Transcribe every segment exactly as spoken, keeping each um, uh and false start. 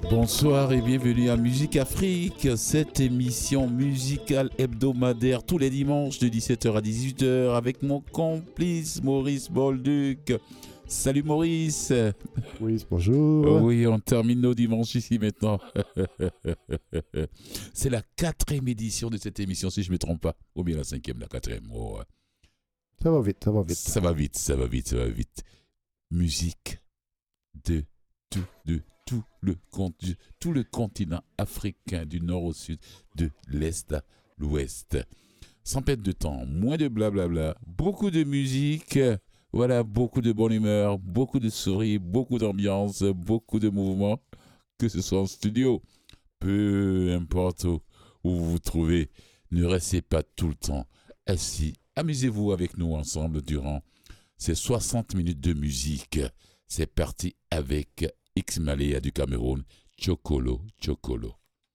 Bonsoir et bienvenue à Musique Afrique, cette émission musicale hebdomadaire tous les dimanches de dix-sept heures à dix-huit heures avec mon complice Maurice Bolduc. Salut Maurice. Oui, bonjour. Oui, on termine nos dimanches ici maintenant. C'est la quatrième édition de cette émission, si je ne me trompe pas. Ou bien la cinquième, la quatrième. Oh. Ça va vite, ça va vite. Ça va vite, ça va vite, ça va vite. Musique de tout, de tout le, tout le continent africain, du nord au sud, de l'est à l'ouest. Sans perdre de temps, moins de blablabla, beaucoup de musique. Voilà, beaucoup de bonne humeur, beaucoup de sourires, beaucoup d'ambiance, beaucoup de mouvements, que ce soit en studio. Peu importe où, où vous vous trouvez, ne restez pas tout le temps assis. Amusez-vous avec nous ensemble durant ces soixante minutes de musique. C'est parti avec X-Malea du Cameroun, Chokolo, Chokolo.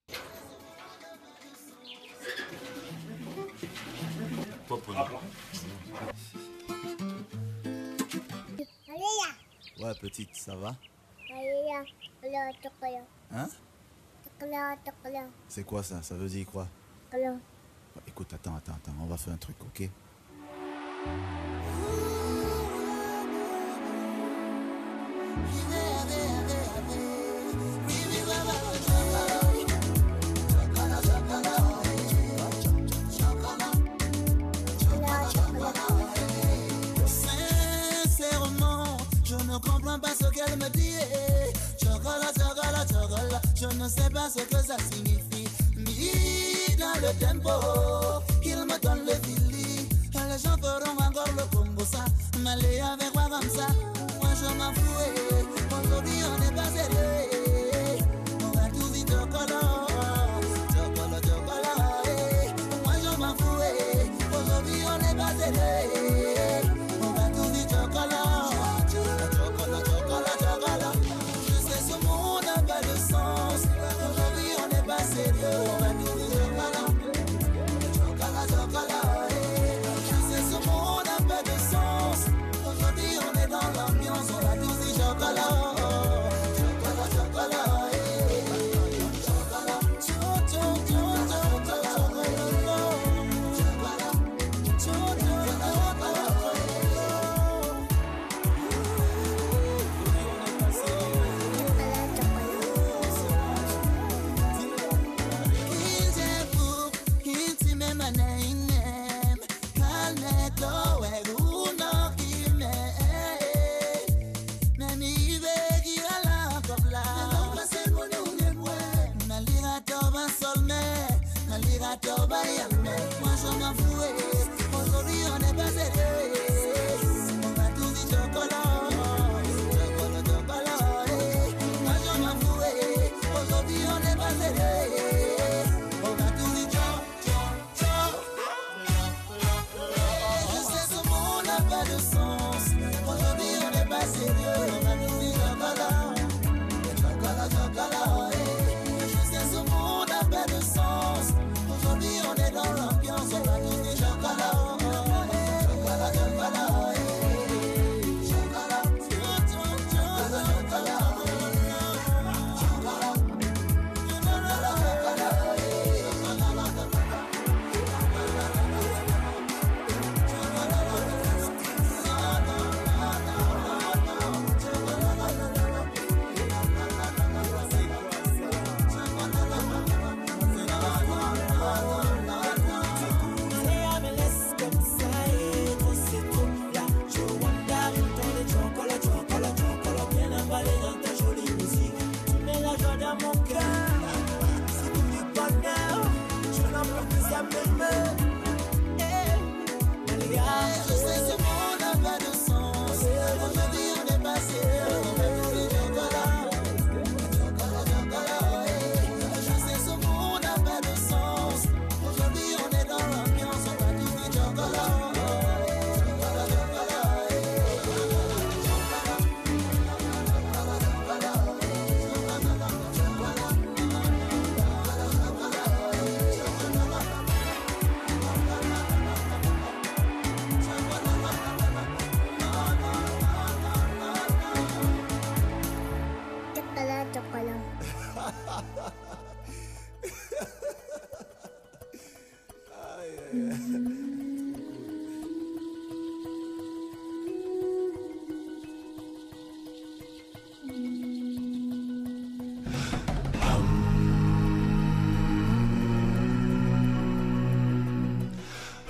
Ouais, petite, ça va? Hein? C'est quoi ça? Ça veut dire quoi? Bah, écoute, attends, attends, attends, on va faire un truc, ok? Sincèrement, je ne comprends pas ce qu'elle me dit. Chocolat, chocolat, chocolat, je ne sais pas ce que ça signifie. Mis dans le tempo, qu'il me donne le fili. Les gens feront encore le combo ça. M'aller avec moi comme ça. Moi je m'en fous. Aujourd'hui on n'est pas sérieux. On va tout vite chocolat. Chocolat, chocolat. Moi je m'en fous. Aujourd'hui on n'est pas sérieux. On va tout vite chocolat. Chocolat, chocolat, chocolat. Je sais ce monde n'a pas de sens. Aujourd'hui on n'est pas sérieux. On va tout vite chocolat. Chocolat, chocolat. Je sais ce monde n'a pas de sens. Aujourd'hui on est dans l'ambiance. On va tous dire chocolat. Chocolat, chocolat. Chocolat, moi je m'en fous. Aujourd'hui on n'est pas sérieux. On va tout dire chocolat. Chocolat, chocolat. Moi je m'en fous. Aujourd'hui on n'est pas sérieux. On va tout dire chocolat. Je sais ce monde n'a pas de sens. Aujourd'hui on n'est pas sérieux. On va tout dire chocolat. Chocolat, chocolat. Je sais ce monde n'a pas de sens. Aujourd'hui on est dans l'ambiance, on va tous des chocolats. Chocolat, chocolat. Chocolat, chocolat, chocolat. Je sais ce monde n'a pas de sens. Aujourd'hui on est passé. On va tous les chocolats. Chocolat, chocolat. Je sais ce monde n'a pas de sens. Aujourd'hui on est dans l'ambiance. On va tous les chocolats. Chocolat, chocolat. Chocolat, chocolat.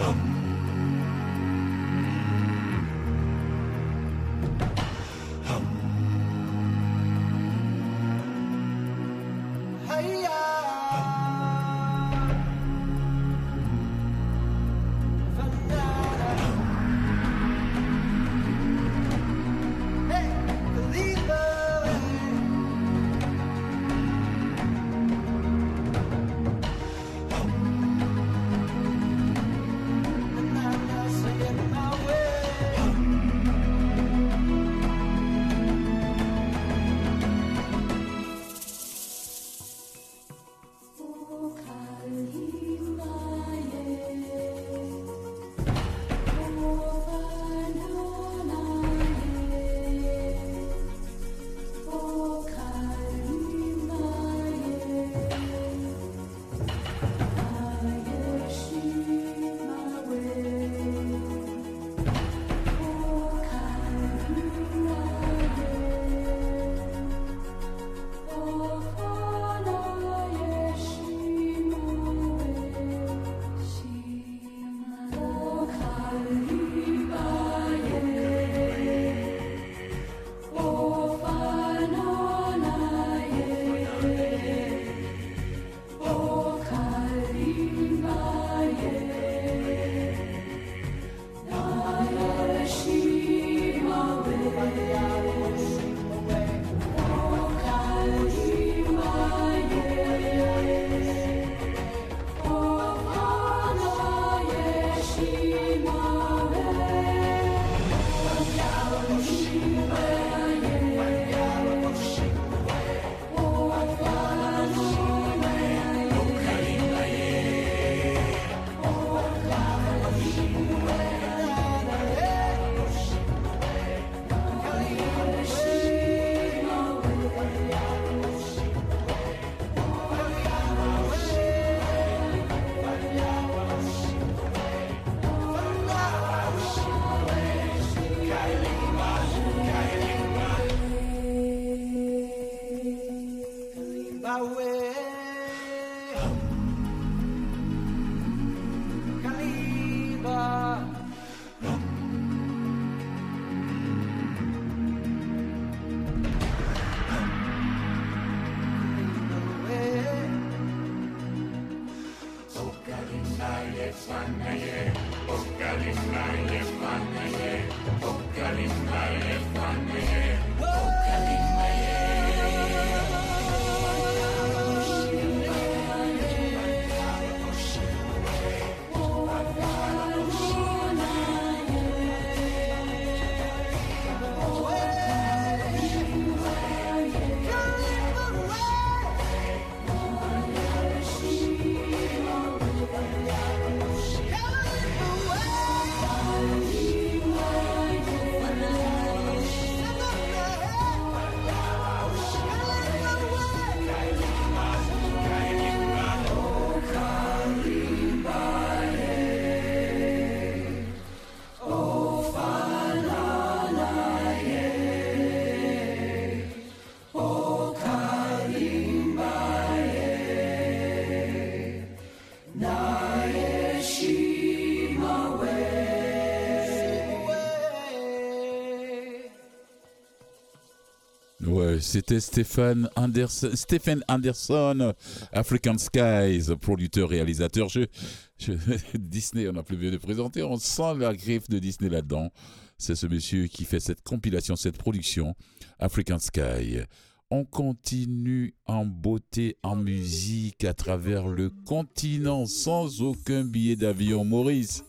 Ouais, c'était Stephen Anderson, Stephen Anderson, African Skies, producteur, réalisateur. Je, je, Disney, on n'a plus besoin de présenter, on sent la griffe de Disney là-dedans. C'est ce monsieur qui fait cette compilation, cette production, African Sky. On continue en beauté, en musique, à travers le continent, sans aucun billet d'avion, Maurice.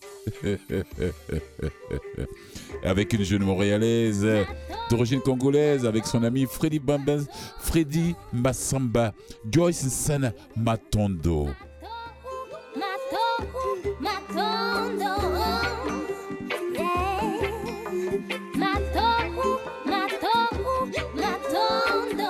Avec une jeune Montréalaise d'origine congolaise, avec son ami Freddy Bamba, Freddy Massamba, Joyce Sana Matondo. Matondo, Matondo, yeah. Matondo, Matondo, Matondo,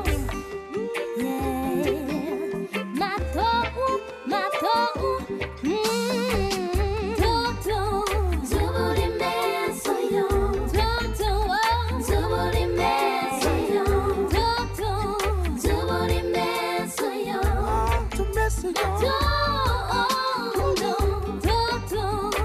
yeah. Matondo, Matondo, mm. Toto, Zuburi Mesoyo, Toto, Zuburi Mesoyo, Toto, Zuburi Mesoyo, Toto, Toto,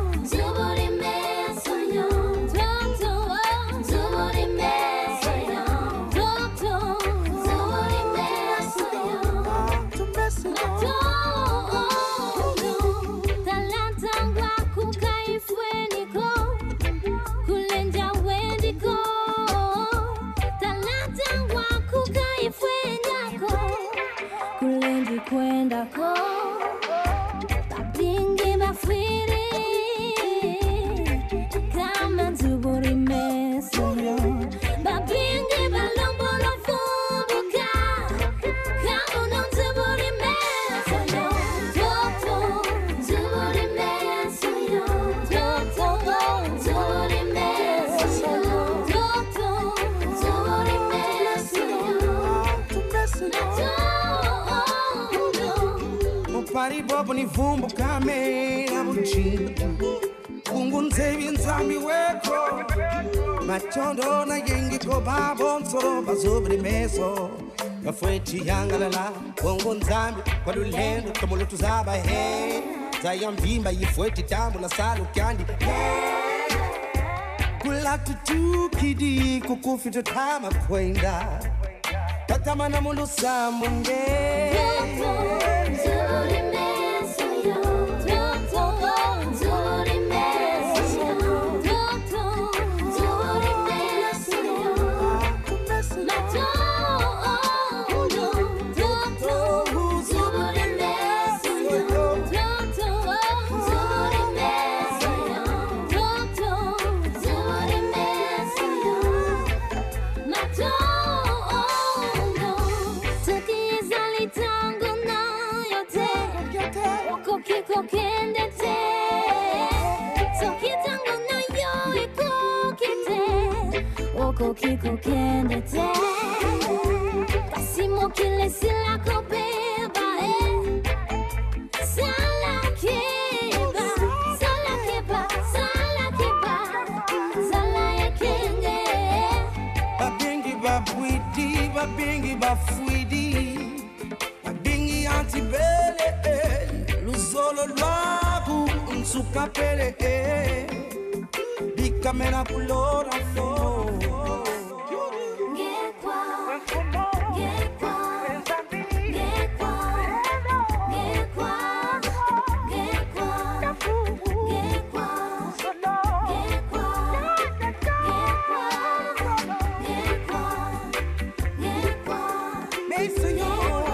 Boni bobo ni vumbu kamera buchi Ungunze binzambi weko Machondo na yengi ko babonso Bazubri meso Kafweti yangalala Ungunzambi kwa dulendo Kamulu tuzaba he Zayam vimba yifweti tambu la salu kandi Kula tutu kidi kukufi tutama kwenda Tatamana mulu samunge Zuri meso yo Toto Zuri meso yo Toto Zuri meso yo Mato Toto Zuri meso yo Toto Zuri meso yo Toto Zuri meso yo Mato Kiko kendete Toki tango na yo iko kite Oko kiko kendete Kasimo kile sila kopeba eh Sala keba Sala keba Sala keba Sala ekenge Babingi babwidi Babingi bafuidi Babingi antibele Solo luagu unsuka pele Bika mena kulora flo Gekwa Gekwa Gekwa Gekwa Gekwa Gekwa Gekwa Gekwa Gekwa Gekwa Mason yo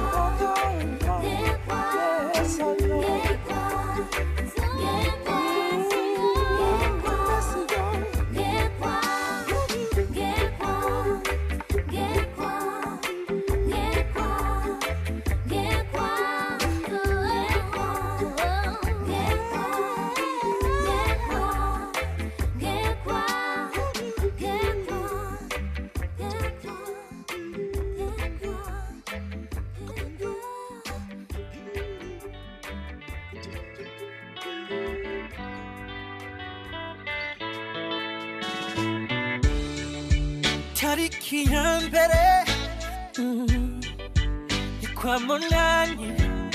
tariki ya mbere mm, kwa munani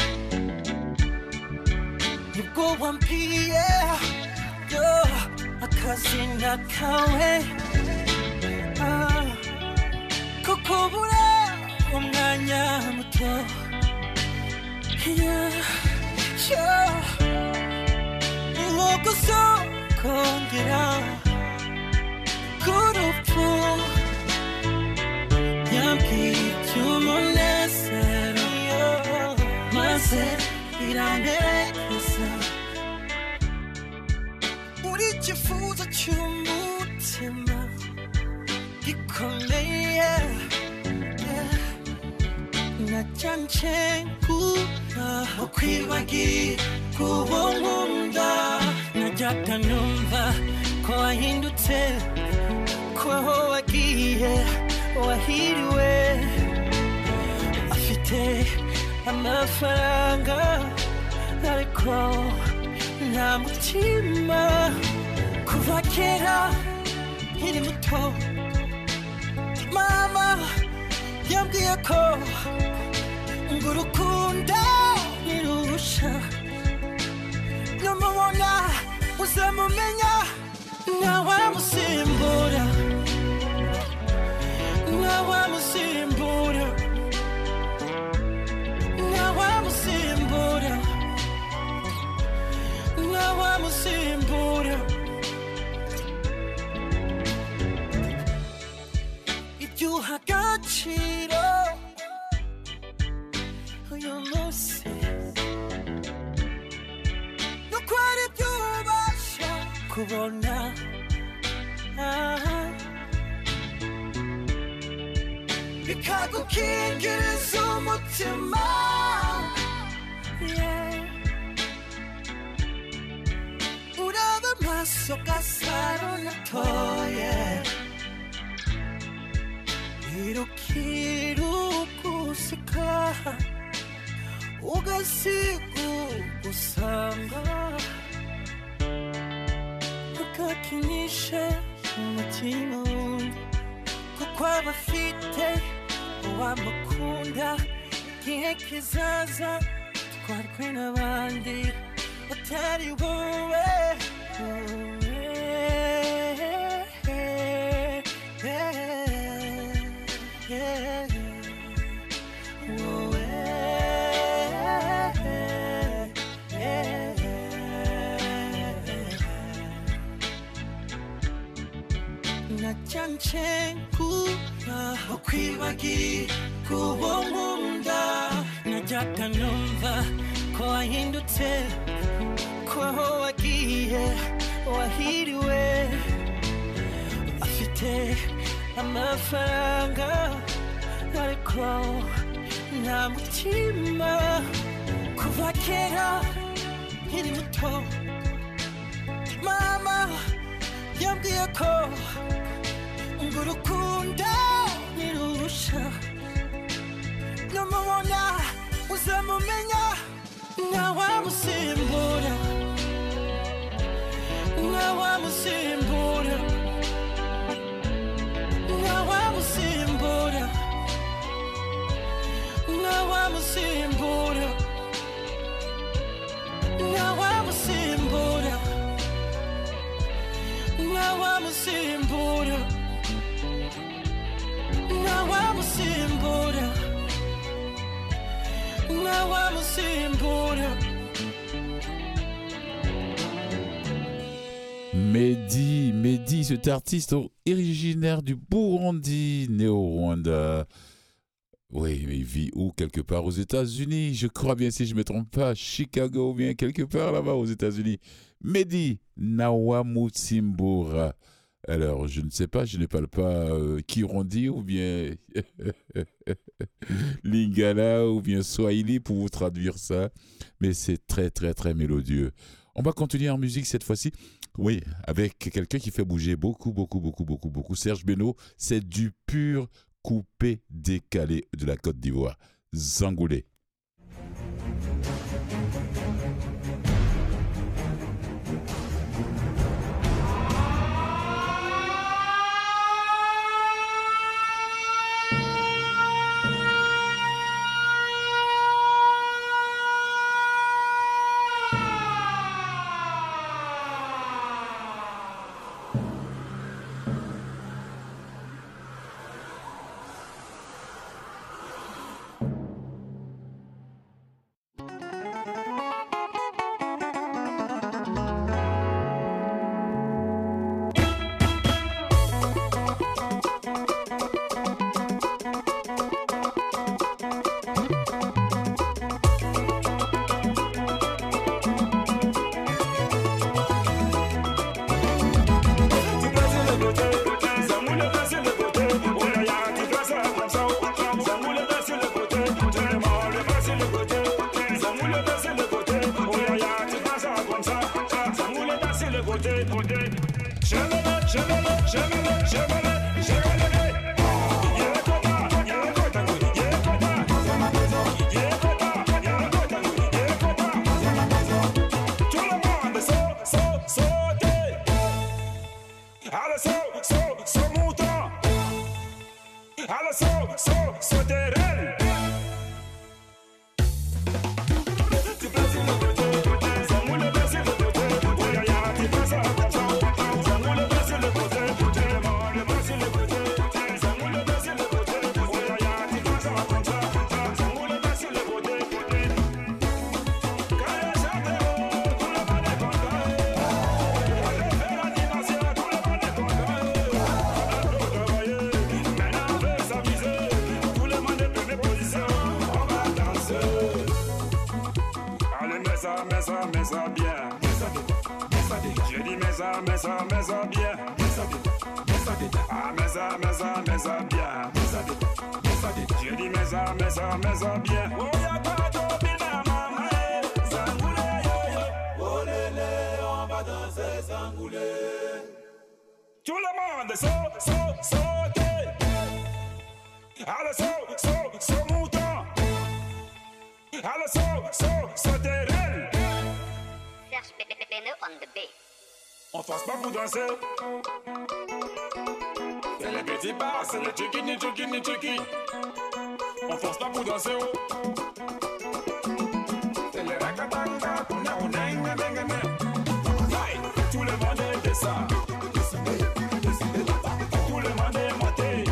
nibwo wampiye yo akazina kawe ah, kukubura umwanya muto yeah, yeah. Nko kongera kurupfu Umunezero maze iranezeza uri ikifuzo cy'umutima gikomeye nacyanje kuba ukwibagira kubo nkunda najyaga numva ko wahindutse ko aho wagiye wahiriwe afite amafaranga ariko nta mutima kuva kera nkiri muto mama yambwiye ko ngo urukundo nirusha numubona uzamumenya ntawamusimbura Nawamusimbura Nawamusimbura Nawamusimbura Ibyuha agaciro uyu munsi nuko ari byubasha kubona bikagukingiriza umutima uraba amaso gasaro natoye irukira ugusika ugasiga ugusanga ukakinisha umutima wundi kuko aba afite uwamukunda igihe kizaza twarwe n'abandi utari wowe Nachanchenkuba ukwibagira kubo nkunda najyaga numva ko wahindutse ko aho wagiye wahiriwe afite amafaranga ariko nta mutima kuva kera nkiri muto mama yambwiye ko ngo urukundo nirusha numubona uzamumenya ntawamusimbura ntawamusimbura ntawamusimbura ntawamusimbura ntawamusimbura ntawamusimbura ntawamusimbura ntawamusimbura. Mehdi, Mehdi, cet artiste originaire du Burundi, né au Rwanda. Oui, mais il vit où? Quelque part aux États-Unis, je crois bien, si je ne me trompe pas, Chicago ou bien quelque part là-bas aux États-Unis. Mehdi Ntawamusimbura. Alors, je ne sais pas, je ne parle pas euh, Kirundi ou bien Lingala ou bien Swahili pour vous traduire ça, mais c'est très très très mélodieux. On va continuer en musique cette fois-ci, oui, avec quelqu'un qui fait bouger beaucoup, beaucoup, beaucoup, beaucoup, beaucoup. Serge Beno, c'est du pur coupé décalé de la Côte d'Ivoire. Zangoulé. Alors so, so, sauterelle. Serge Beno on the beat. On force pas pour danser. C'est les petits bars, c'est les chicky, ni chicky, ni chicky. On force pas pour danser. C'est les rakatanga, on a on a une bengane. Tout le monde est de ça. Tout le monde est maté.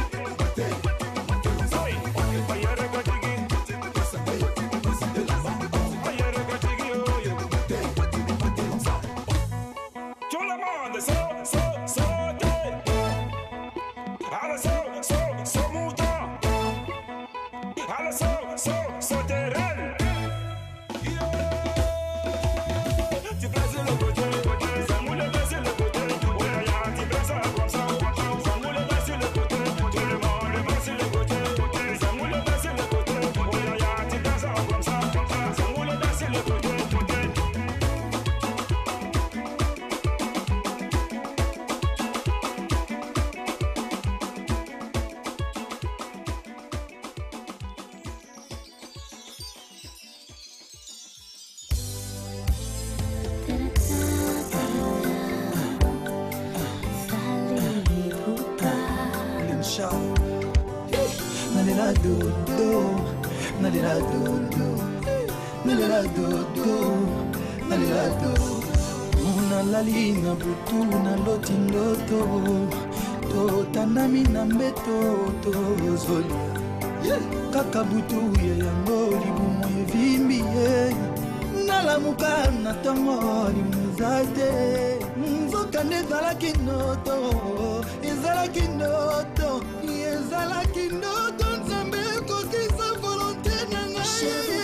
Nalela dodo, nalela dodo, nalela dodo, nalela dodo. Muna lali na butu na loti ndoto, to tanami na mbeto to zoli. Kaka butu ye yango libumu evimbi ye. Nalamuka na tongo limuzate. Nzoka nezalaki ndoto, ezalaki ndoto, ezalaki ndoto nzambe kokisa volonté na ngai.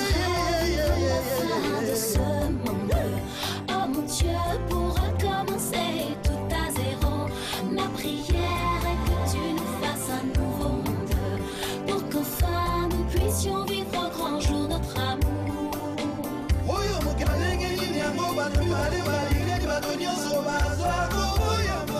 De ce monde, oh mon Dieu, pour recommencer tout à zéro. Ma prière est que tu nous fasses un nouveau monde, pour qu'enfin nous puissions vivre au grand jour notre amour. Oyo mokela ndenge nini yango bato bale balingeli bato nyonso bazwako oyamo.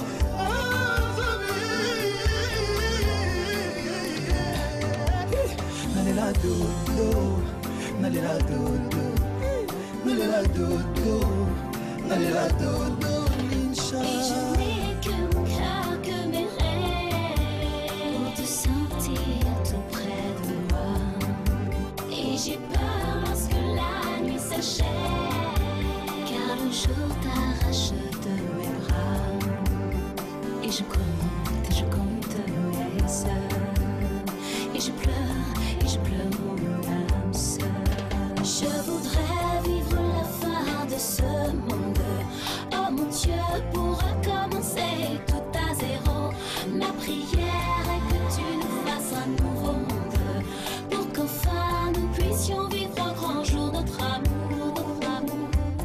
Nalela dodo, nalela dodo, nalela dodo, nalela dodo, Linsha. Et je n'ai que mon cœur, que mes rêves, pour te sentir tout près de moi. Et j'ai peur lorsque la nuit s'achève, car le jour t'arrache de mes bras. Et je compte, je compte mes heures, et je pleure, et je pleure mon âme sœur. Je voudrais vivre la fin de ce monde, oh mon Dieu, pour recommencer tout à zéro. Ma prière est que tu nous fasses un nouveau monde, pour qu'enfin nous puissions vivre au grand jour notre amour, notre amour.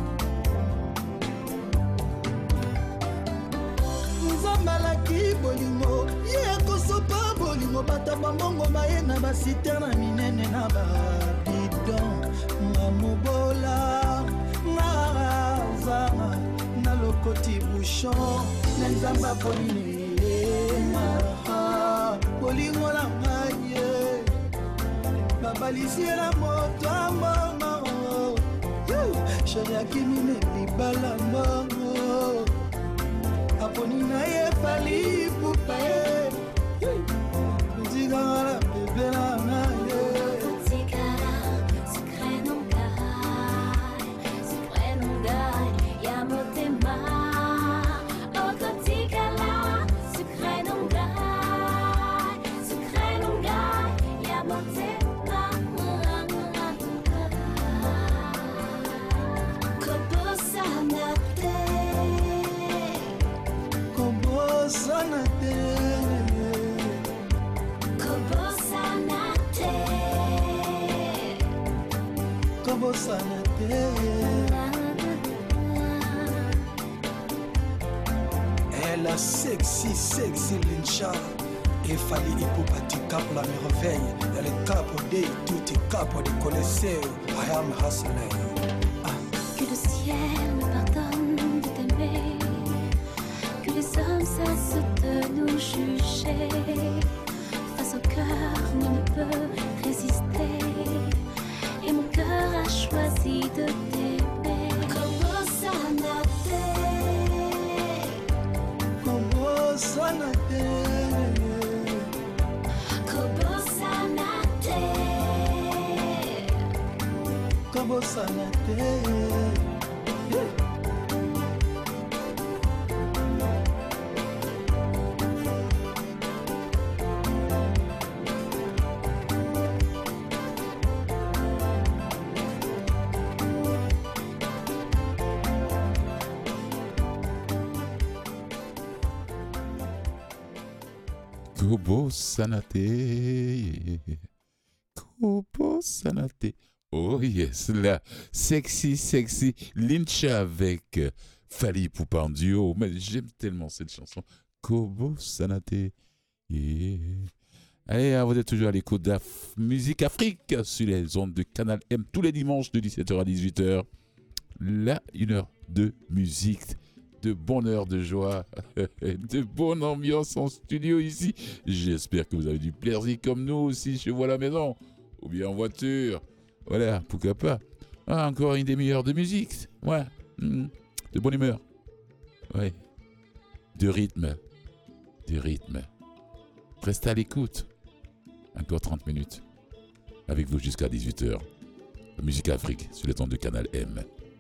Nzambalaki bolingo, ye kosopa bolingo, bata bambongo baye na basiterne minene na babidon. Nga mobola, nga zanga, na lokoti bouchon, na nzamba poline maha, bolingo na ngaye, babalisi na moto ambongo, chéri akimine libala mbongo, aponi na ye fali pupa ye, nzika la bebe na ngaye. Elle a sexy, sexy Linsha. Et fallait hypopathique cap la merveille. Elle est capo de tout est capo de connaisseur. I am hustler. Que le ciel me pardonne de t'aimer, que les hommes cessent de nous juger. Face au cœur, nul ne peut résister. Et mon kobosana te. Kobo Sanate. Kobo Sanate. Oh yes, là, sexy, sexy. Lincha avec euh, Fally Ipupa en duo. Mais j'aime tellement cette chanson. Kobo Sanate. Yeah. Allez, vous êtes toujours à l'écoute de la f- musique Afrique sur les ondes de Canal M tous les dimanches de dix-sept heures à dix-huit heures. Là, une heure de musique, de bonheur, de joie, de bonne ambiance en studio ici. J'espère que vous avez du plaisir comme nous aussi chez vous à la maison ou bien en voiture. Voilà, pourquoi pas. Ah, encore une demi-heure de musique. Ouais, mmh. De bonne humeur. Ouais, de rythme. De rythme. Restez à l'écoute. Encore trente minutes. Avec vous jusqu'à dix-huit heures. La musique Afrique sur les ondes de Canal M.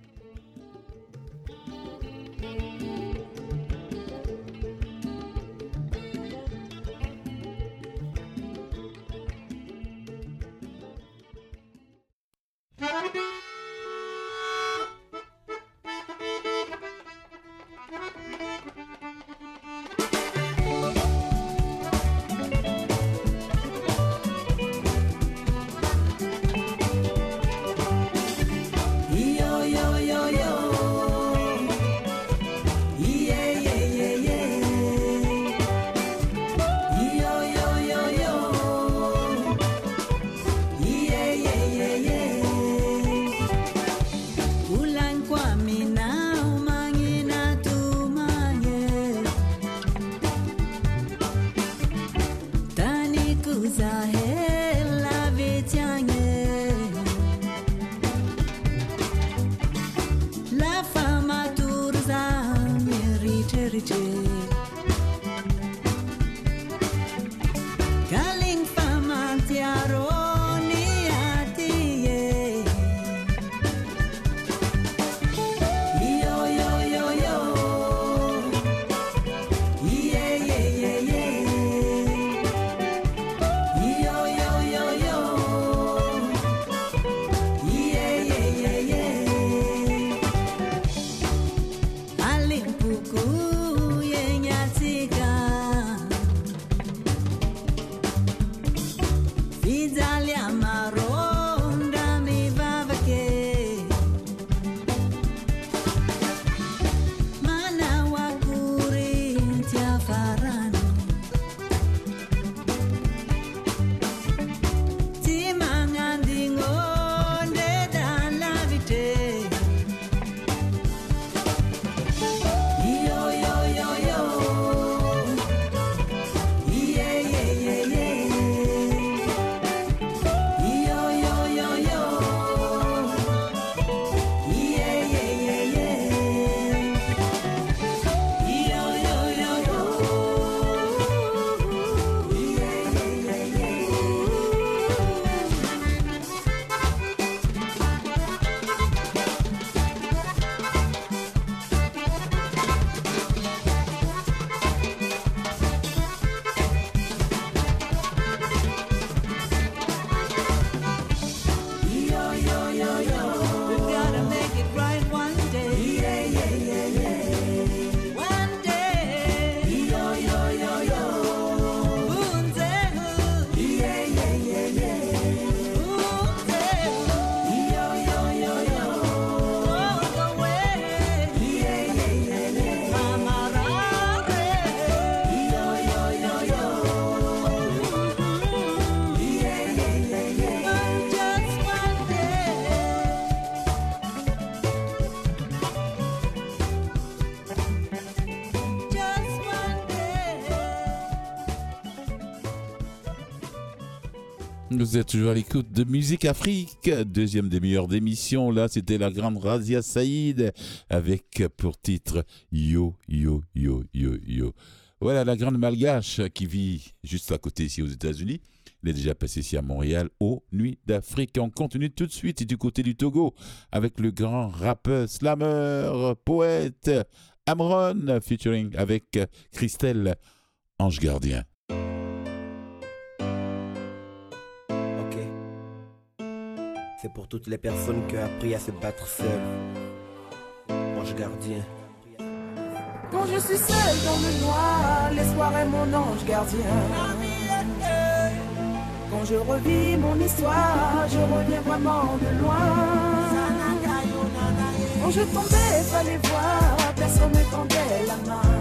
Vous êtes toujours à l'écoute de Musique Afrique, deuxième demi-heure d'émission. Là, c'était la grande Razia Saïd avec pour titre Yo, Yo, Yo, Yo, Yo. Voilà, la grande malgache qui vit juste à côté ici aux États-Unis. Il est déjà passé ici à Montréal aux Nuits d'Afrique. Et on continue tout de suite du côté du Togo avec le grand rappeur, slammer, poète Amron featuring avec Christelle, Ange Gardien. Ok. C'est pour toutes les personnes qui ont appris à se battre seules. Ange Gardien. Quand je suis seule dans le noir, l'espoir est mon ange gardien. Quand je revis mon histoire, je reviens vraiment de loin. Quand je tombais, fallait voir, personne ne tendait la main.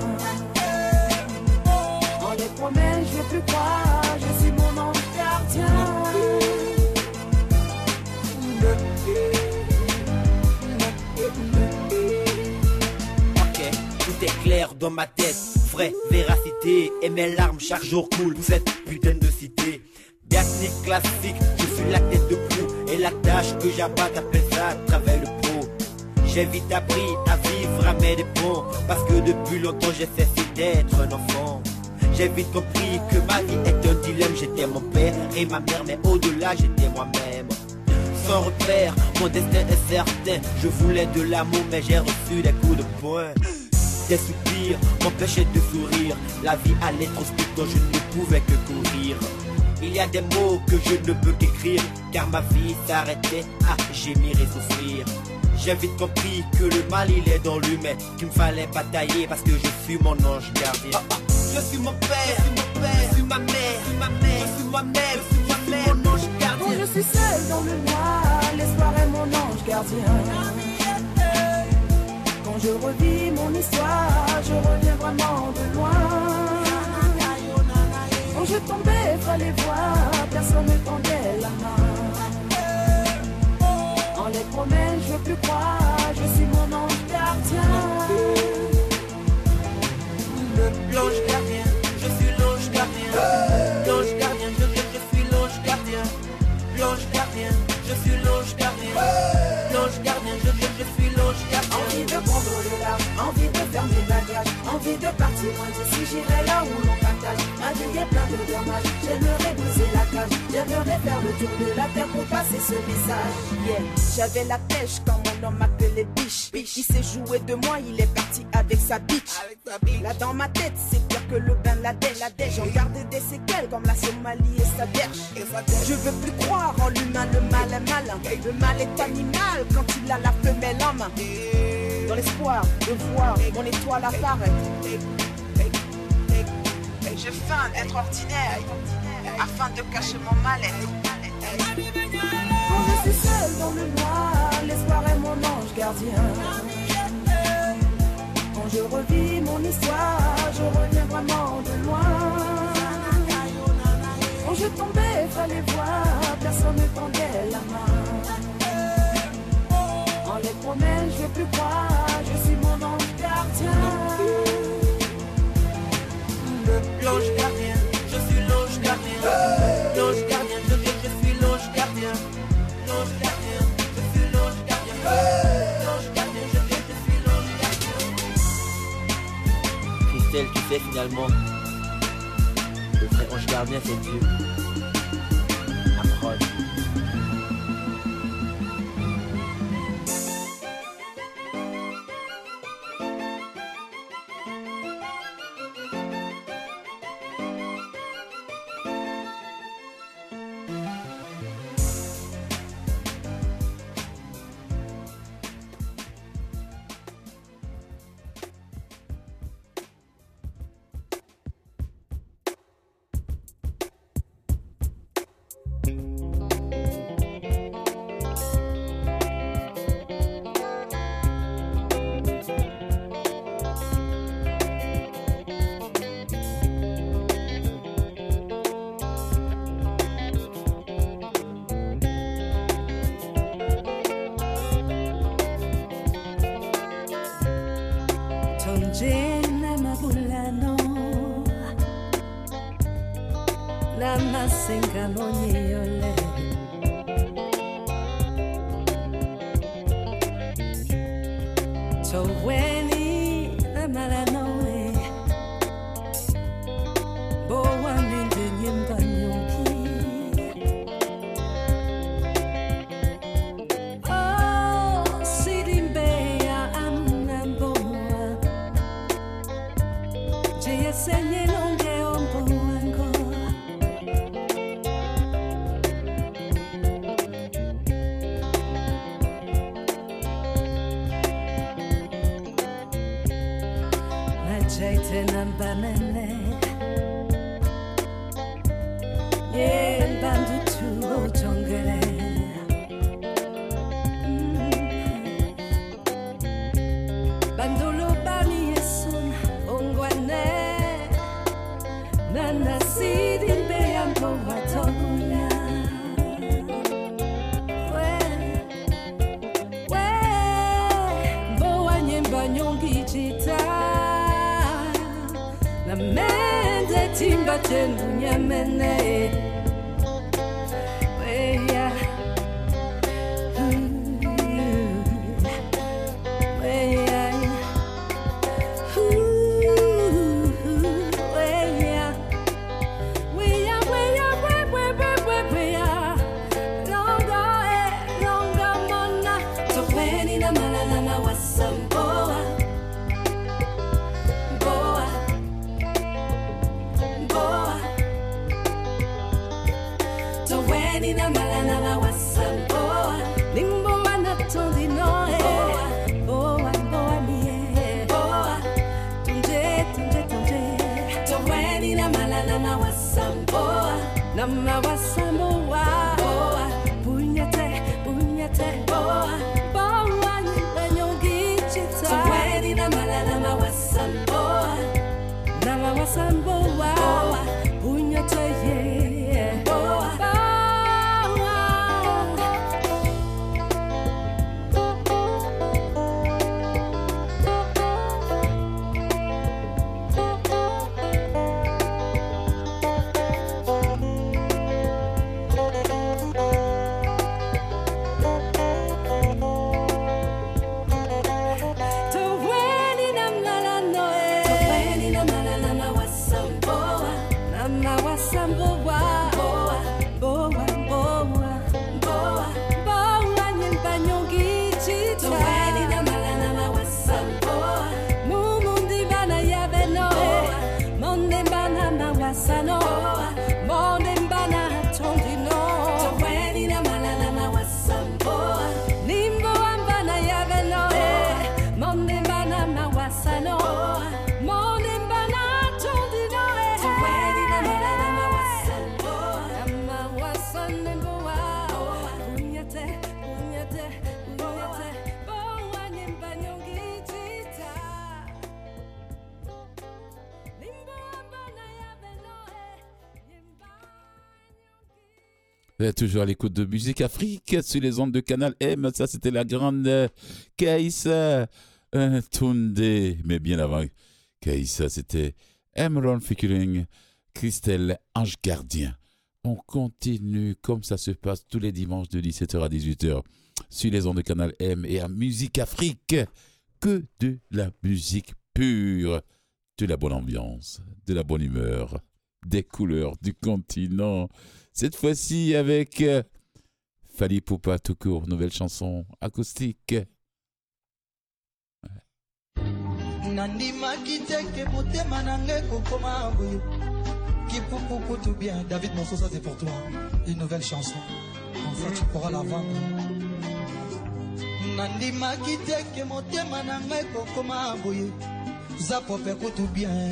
En les promesses, je veux plus croire, je suis mon ange gardien. Ok, tout est clair dans ma tête, vraie véracité, et mes larmes chaque jour coulent pour cette putain de cité. Dernier classique, je suis la tête de proue, et la tâche que j'abatte appelle ça à travers le pro. J'ai vite appris à vivre à mes dépens, parce que depuis longtemps j'ai cessé d'être un enfant. J'ai vite compris que ma vie est un dilemme, j'étais mon père et ma mère, mais au-delà j'étais moi-même. Sans repère, mon destin est certain, je voulais de l'amour mais j'ai reçu des coups de poing. Des soupirs m'empêchaient de sourire, la vie allait trop vite dont je ne pouvais que courir. Il y a des mots que je ne peux qu'écrire, car ma vie s'arrêtait à gémir et souffrir. J'ai vite compris que le mal il est dans l'humain, qu'il me fallait batailler parce que je suis mon ange gardien. Ah, ah. Je suis mon père, je suis mon père, je suis ma mère, je suis ma mère, je suis moi-même, je suis moi-même, mon ange gardien. Quand je suis seule dans le noir, l'espoir est mon ange gardien. Quand je revis mon histoire, je reviens vraiment de loin. Quand je tombais, fallait voir, personne ne tendait la main. En les promesses, je veux plus croire, je suis mon ange gardien. L'ange gardien, je suis l'ange gardien. L'ange gardien, je, je, je suis l'ange gardien. L'ange gardien, je suis l'ange gardien. L'ange gardien, je, je, je suis l'ange gardien. Envie de prendre le large, envie de faire mes bagages, envie de partir loin d'ici, j'irai là où l'on partage. Ma vie est plein de dommages, j'aimerais briser la cage, j'aimerais faire le tour de la terre pour passer ce message. Yeah. J'avais la pêche quand mon homme m'appelait biche. Il s'est joué de moi, il est parti avec sa bitch. Là dans ma tête, c'est pire que le bain la dèche. J'en garde des séquelles comme la Somalie et sa berge. Je veux plus croire en l'humain, le mal est malin. Le mal est animal quand il a la femelle en main. Dans l'espoir de voir mon étoile apparaître. Je feins d'être ordinaire afin de cacher mon mal-être. Quand je suis seule dans le noir, l'espoir est mon ange gardien. Quand je revis mon histoire, je reviens vraiment de loin. Quand je tombais, fallait voir, personne ne tendait la main. En les promesses, je veux plus croire, je suis mon ange gardien. L'ange gardien, je suis l'ange gardien. L'ange gardien, je, je, je suis l'ange gardien. L'ange gardien, je suis l'ange gardien. L'ange gardien, je, je, je suis l'ange gardien. Christelle, tu sais finalement, le vrai ange gardien c'est Dieu. Amron. Tonjena mabulano Namasenga monyole Toweni namalanoe Boa mende nyimba nyonki Jaite namba nene Ye bandu tu jongere Bandolo bani yesun ongwane Nana sidin be ambo watoya We We Bo anyemba nyongi jita Na mende timba tendu nyamene We ya Nama wasambo wa boa bunyate bunyate boa boa ni banyongi chita tweni na mala nama wasambo nama wasambo wa boa bunyate ye boa Sano, morning bana tondino. Tweni na malana mawasambo. Nimbo ambana yaveno. Morning bana mawasano. Morning bana tondino. Tweni na malana mawasambo. Amawasane boa. Unyate, unyate, unyate. Boa nyimba nyongi tita. Vous êtes toujours à l'écoute de Musique Afrique sur les ondes de Canal M. Ça, c'était la grande Kaïssa euh, Tunde. Mais bien avant Kaïssa, c'était Emerald featuring Christelle Ange Gardien. On continue comme ça se passe tous les dimanches de dix-sept heures à dix-huit heures sur les ondes de Canal M et à Musique Afrique. Que de la musique pure, de la bonne ambiance, de la bonne humeur, des couleurs du continent. Cette fois-ci avec euh, Fally Ipupa tout court, nouvelle chanson acoustique. Nandima kiteke motema nange kokoma boye. Kipupupu tout bien. David Monceau, ça c'est pour toi. Une nouvelle chanson. En fait, tu pourras la vendre. Nandima kiteke motema nange kokoma boye. Zapope tout bien.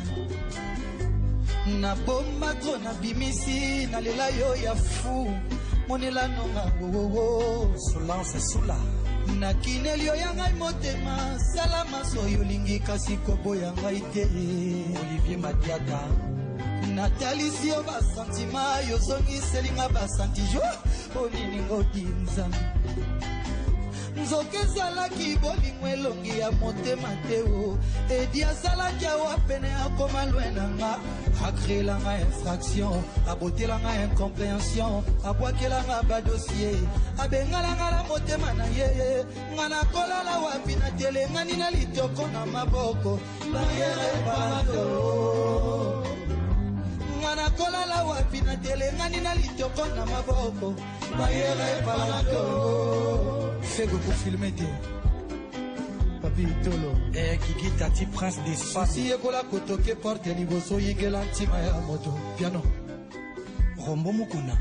Na bomba to na bimisi na lela yo ya fou monela nonga wo wo solance sola na kineli yo ya ngai motema salama so yo lingi kasi kobo ya ngai te Olivier Madiata Nathalie yo ba sentiment yo zongi selinga ba senti jo onini ngodinza Nzoke zalaki bolingo elongi ya motema teo Edi azalaki awa pene akoma lwena nga Akrela nga infraction Abotela nga incompréhension Abwakela nga ba dossier Abengala nga la motema na ye Nga na kolala wapi na tele Nga nina litoko na maboko Barriere parado Nga na kolala wapi na tele Nga nina litoko na maboko Barriere parado Fego pour filmer te Papi Tolo Eh Kiki Tati Prince d'Espagne Si ekola kotoke porte liboso yingela ntima ya moto Piano Rombo Mukuna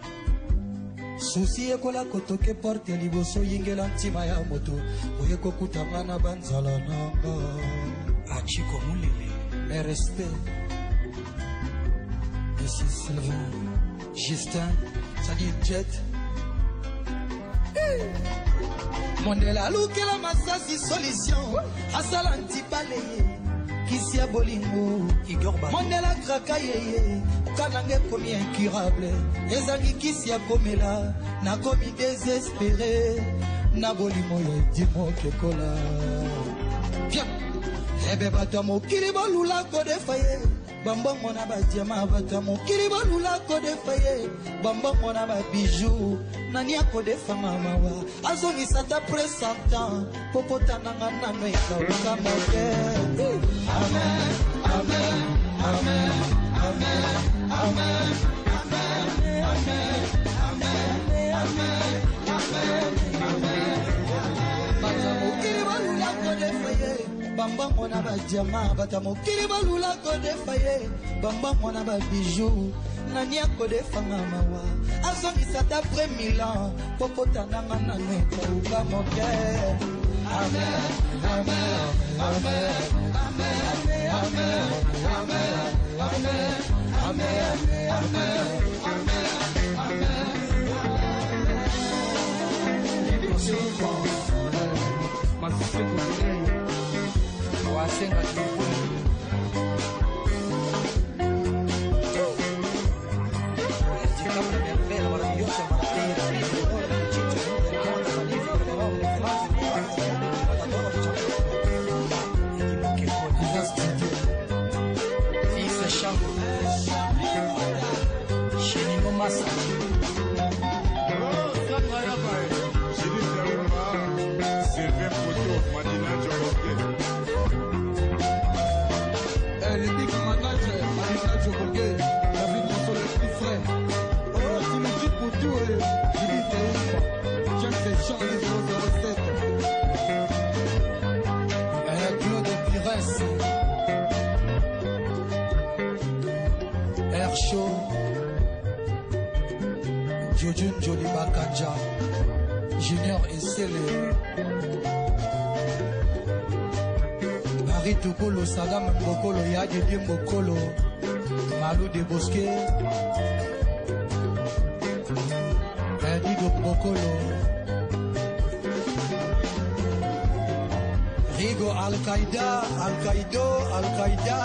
Susi ekola kotoke porte liboso yingela ntima ya moto Oyeko kutanga na banzala nanga Chico Moulele, mes respects. Ici Sylvain, Justin, salut Jet. Mondela lukela masasi solution asala ntipaleye kisi ya bolingo Mondela kraka yeye kanange komi incurable ezangi kisi ya komela na komi désespéré na bolimo ya dimo kekola ebe bato mokili bolula kodefaye bambongo na badiama bato mokili bolula kodefaye bambongo na babijou nani akodefanga mawa azongisa ta presenta popotananga nano ekauka moke amen amen amen amen amen amen amen amen bato mokili bolula kodefaye bambongo na badiama bato mokili bolula kodefaye bambongo na babijou nani akodefanga mawa azongisa ta pre milan popotananga nano ekauka moke amen amen amen amen amen amen amen amen amen Jojun Joli Bakanja Junior et Sele Marie Tukolo Sadam Mbokolo Yadi Mbokolo Malou de Bosque Dido Mbokolo Rigo Al-Qaïda Al-Qaïdo Al-Qaïda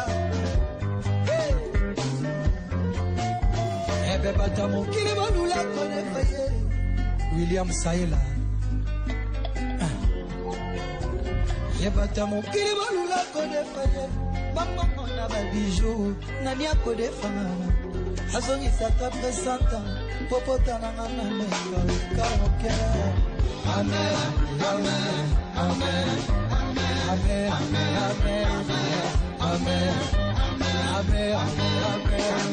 Batamo Kilibalula Konefaye William Saila Yebatamo Kilibalula Konefaye Mama Mona Babijou Nania Kodefana Azongi Sata Presenta Popotana Nana Karoke Amen Amen Amen Amen Amen Amen Amen Amen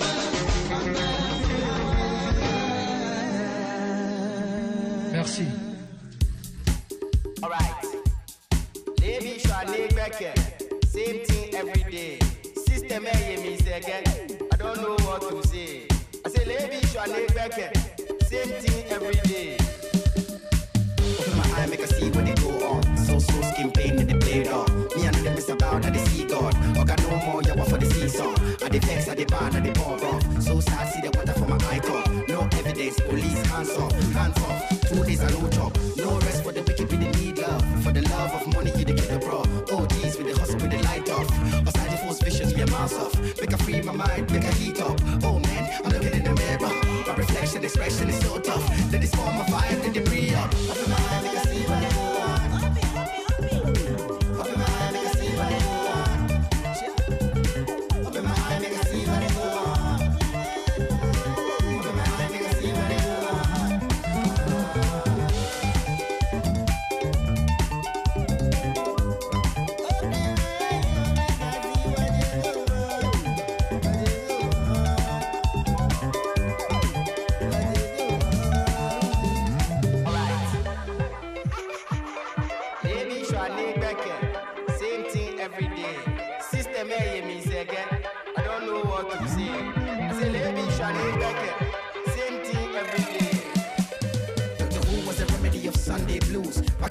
Merci. All right. Baby, same thing every day. System A me say again. I don't know what to say. I say, lady, same thing every day. Open my eye, make I see what they go on. So, so skin pain that they played on. Me and them is about that they see God. Or got no more, yeah, for the seesaw. I the vex, I the ban, I the pop off. So sad, see the water for my eye top. No evidence, police, hands off, hands off. Two days I no job. No rest for the wicked, we need love. For the love of money, you the killer, bro. O Gs with the hustle, with the light off. Outside the force vicious, we a mouse off. Make a free my mind, make a heat up. Oh man, I'm looking in the mirror. My reflection, expression is so tough. Let this form of fire, let it breathe up. Open my eye, make a see what they want. Open my eye, make a see what they want. Open my eye, make a see what they want. Open my eye, make a see what they want.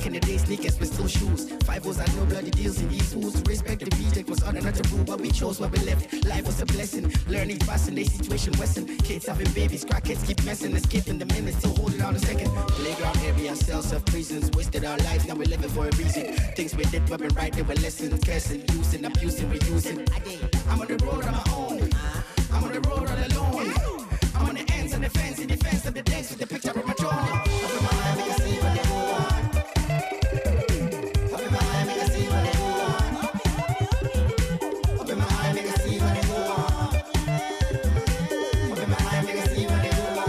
Back in the day, sneakers with still shoes. Five O's and no bloody deals in these fools. To respect the reject was honor, not a rule, but we chose what we left. Life was a blessing. Learning fast in their situation, Western. Kids having babies, crackheads keep messing. Escaping the minutes, so hold it on a second. Playground area, cells of prisons. Wasted our lives, now we're living for a reason. Things we did, but been right, they were lessons. Cursing, using, abusing, reusing. I'm on the road on my own. I'm on the road all alone. I'm on the ends and the fence, in defense of the dance with the picture of my throne. Up in my eye, make I see what they go on. Up in my eye, make I see what they go on. Up in my eye, make I see what they go on. Up in my eye, make I see what they go on.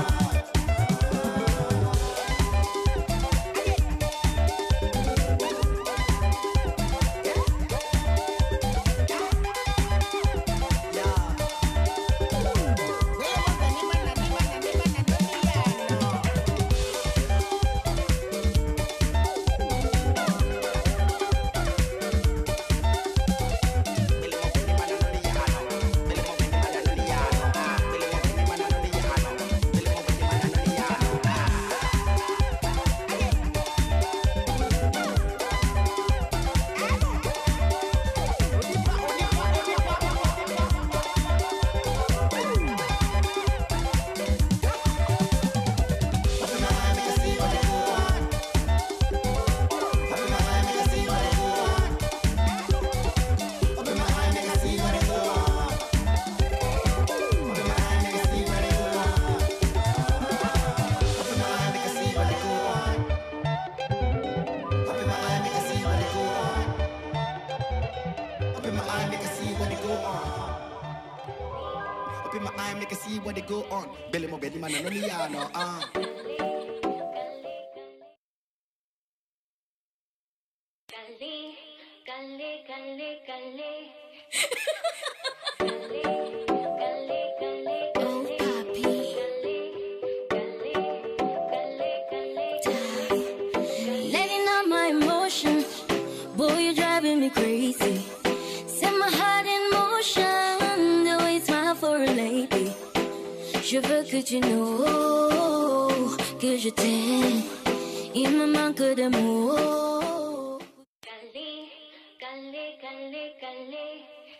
Je veux que tu know que je t'aime. Il me manque de mots. Calé, calé, calé, calé.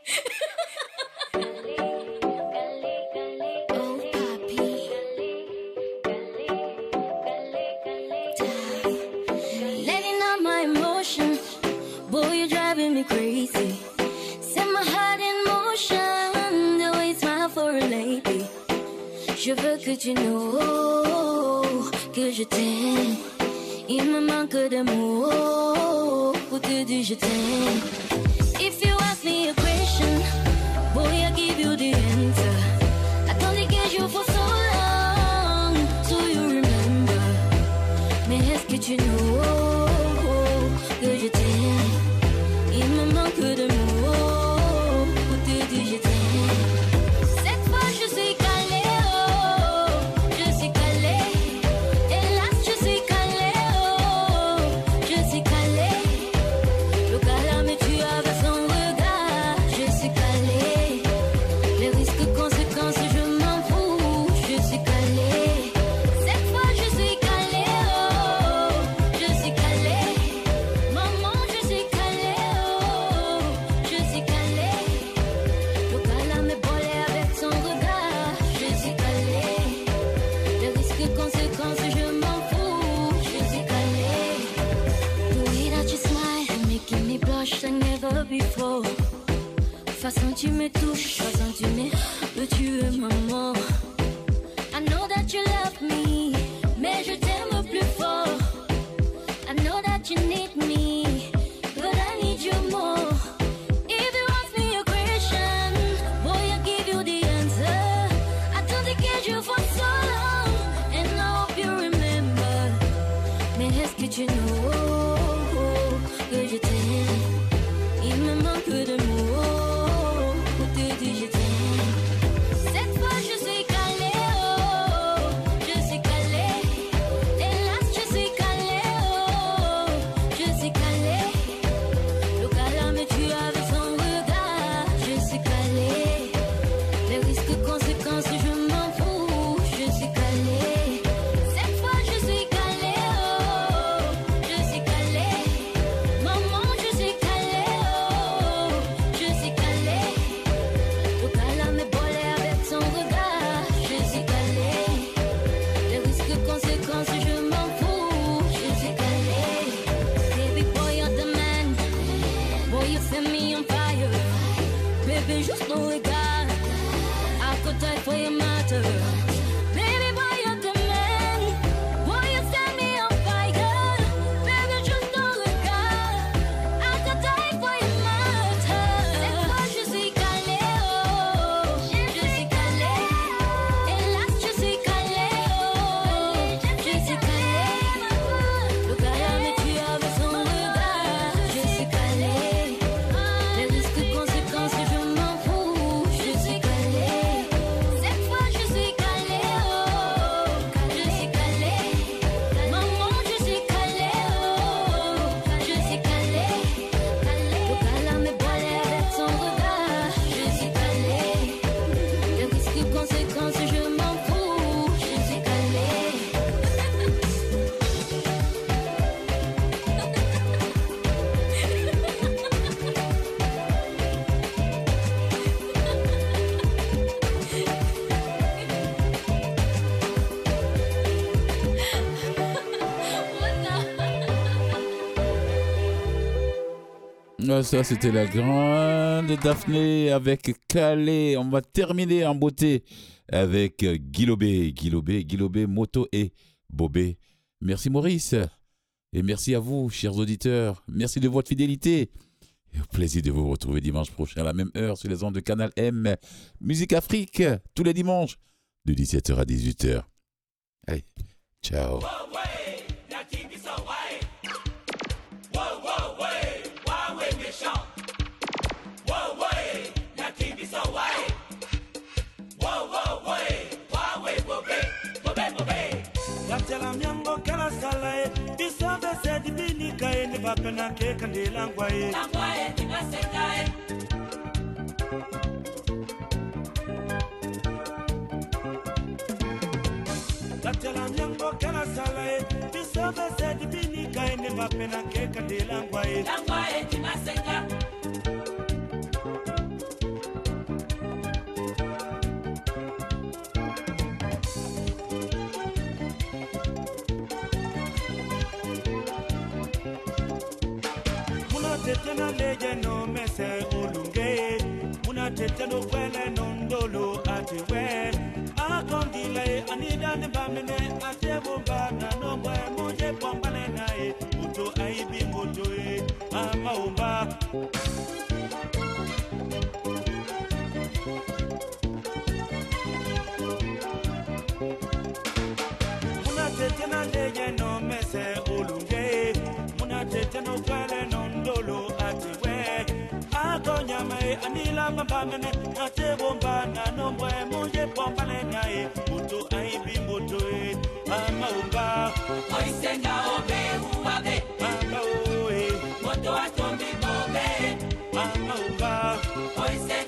Calé, calé, calé. Oh papi. Calé, calé, calé, calé. Letting out my emotion. Boy, you're driving me crazy. Set my heart in motion. The way you smile for a lady. Je veux que tu know que je t'aime. Il me manque de mots pour te dire je t'aime. If you ask me a question, boy, I give you the answer. I don't get you for so long, so you remember. Mais est-ce que tu know que je t'aime? Il me manque de mots pour te dire je t'aime. Cette fois je suis calée, oh, je suis calée. Hélas je suis calée, oh, je suis calée. Le gars me tue avec son regard. Je suis calée. Les risques, conséquences, je m'en fous. Je suis calée. Cette fois je suis calée, oh, je suis calée. Maman je suis calée, oh, je suis calée. Le gars me bolé avec son regard. Je suis calée. Les risques, conséquences, je m'en fous. Je suis calée. The way that you smile, making me blush like never before. Façon tu me touches, façon tu me veux tuer maman. I know that you love me, mais je t'aime plus fort. I know that you need me, but I need you more. If you ask me a question, boy, I give you the answer. I don't get you for so long, and I hope you remember. Mais est-ce que tu know que je t'aime? Il me manque de mots pour te dire je t'aime. Cette fois je suis calée, oh, je suis calée. Hélas je suis calée, oh, je Boy, you set me on fire. Baby, just know it, God. I could die for your matter. Baby, boy, you're the man. Boy, you set me on fire. Baby, just know it, God. I could die for your matter. Cette fois, je suis calée, oh. Je suis calée. Hélas, je suis calée, oh. Je suis calée. Le gars me tue avec son regard. Je suis calée. Les risques, conséquences, je m'en fous. Je suis calée. Cette fois, je suis calée, oh. Je suis calée. Maman, je suis calée, oh. Je suis calée. Le gars me balait avec son regard. Je suis calée. Les risques, conséquences, je m'en fous. Je suis calée. Ah, ça, c'était la grande Daphné avec Calais. On va terminer en beauté avec euh, Guilobé, Guilobé, Guilobé, Moto et Bobé. Merci Maurice. Et merci à vous, chers auditeurs. Merci de votre fidélité. Et au plaisir de vous retrouver dimanche prochain à la même heure sur les ondes de Canal M. Musique Afrique, tous les dimanches, de dix-sept heures à dix-huit heures. Allez, ciao. Gatela miango kala salae, bisove se dibini kae ne bapena ke kande langwae. Langwae timasekae. Gatela miango kala salae, bisove se dibini kae ne bapena ke kande langwae. Langwae timasekae. Tetena leje no mese ulunge Muna teteno kwele no ndolo atiwe Akondile anida nibamene Atebo bana no mwe muje pombane nae Muto aibi mutoe ama umba Muna tetena leje no mese ulunge Muna teteno kwele no ndolo atiwe Akonyame anila mbamene Atebo mbana no mwe muje pombane nae Muto aibi mutoe ama umba Oisenga obe uwabe Ama oe Moto atombi bobe Ama umba Oisenga